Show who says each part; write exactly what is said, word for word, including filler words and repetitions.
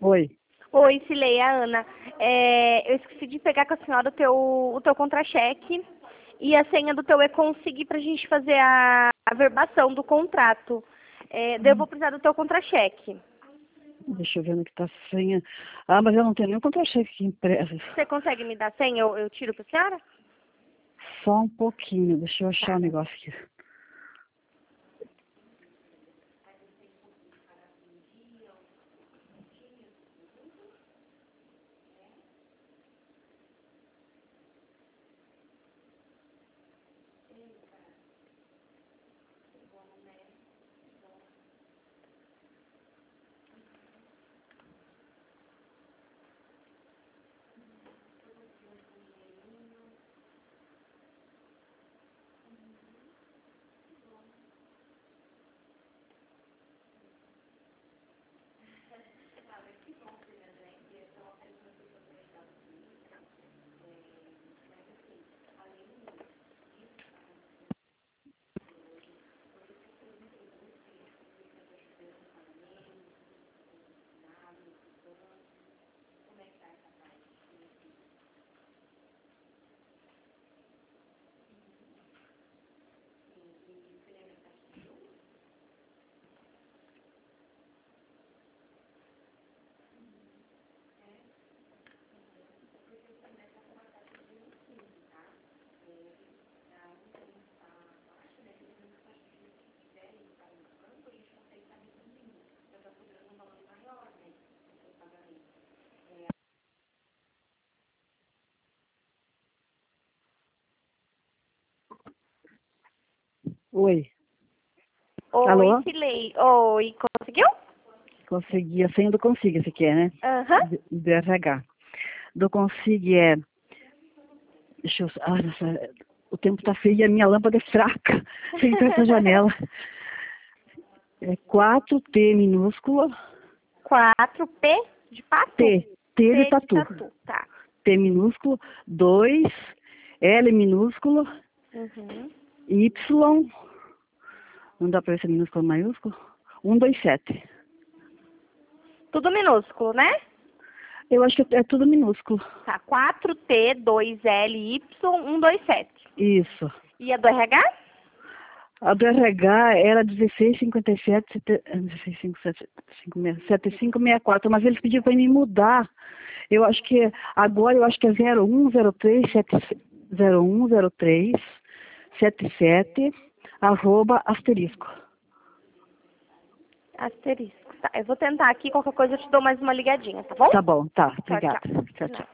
Speaker 1: Oi.
Speaker 2: Oi, Cilei, é a Ana. É, eu esqueci de pegar com a senhora o teu, o teu contra-cheque e a senha do teu e-consig para a gente fazer a, a verbação do contrato. É, daí eu vou precisar do teu contra-cheque.
Speaker 1: Deixa eu ver onde que tá a senha. Ah, mas eu não tenho nenhum contra-cheque aqui impresso.
Speaker 2: Você consegue me dar a senha? Eu, eu tiro para a senhora?
Speaker 1: Só um pouquinho. Deixa eu achar o
Speaker 2: Tá.
Speaker 1: negócio aqui. Oi.
Speaker 2: Oi,
Speaker 1: Alô?
Speaker 2: Cilei. Oi, conseguiu?
Speaker 1: Consegui. A senha do Consig, você quer, né?
Speaker 2: Aham.
Speaker 1: Do do R H. Do Consig é... Deixa eu... Ah, nossa, o tempo tá feio e a minha lâmpada é fraca. Tem essa janela. É quatro T minúsculo.
Speaker 2: quatro P de pato?
Speaker 1: T. T de
Speaker 2: T de
Speaker 1: tatu.
Speaker 2: tatu, tá.
Speaker 1: T minúsculo. dois. L minúsculo.
Speaker 2: Uhum.
Speaker 1: Y. Não dá pra ver se é minúsculo ou maiúsculo. um, dois, sete.
Speaker 2: Tudo minúsculo, né?
Speaker 1: Eu acho que é tudo minúsculo.
Speaker 2: Tá, quatro T, dois L, Y, cento e vinte e sete.
Speaker 1: Isso.
Speaker 2: E a do R H?
Speaker 1: A do R H era dezesseis cinquenta e sete, dezesseis cinquenta e sete, setenta e cinco sessenta e quatro, mas eles pediram para me mudar. Eu acho que agora eu acho que é zero um zero três zero um zero três sete sete arroba asterisco.
Speaker 2: Asterisco. Tá, eu vou tentar aqui, qualquer coisa eu te dou mais uma ligadinha, tá bom?
Speaker 1: Tá bom, tá.
Speaker 2: Tchau,
Speaker 1: Obrigada.
Speaker 2: tchau.
Speaker 1: Tchau,
Speaker 2: De
Speaker 1: tchau.
Speaker 2: nada.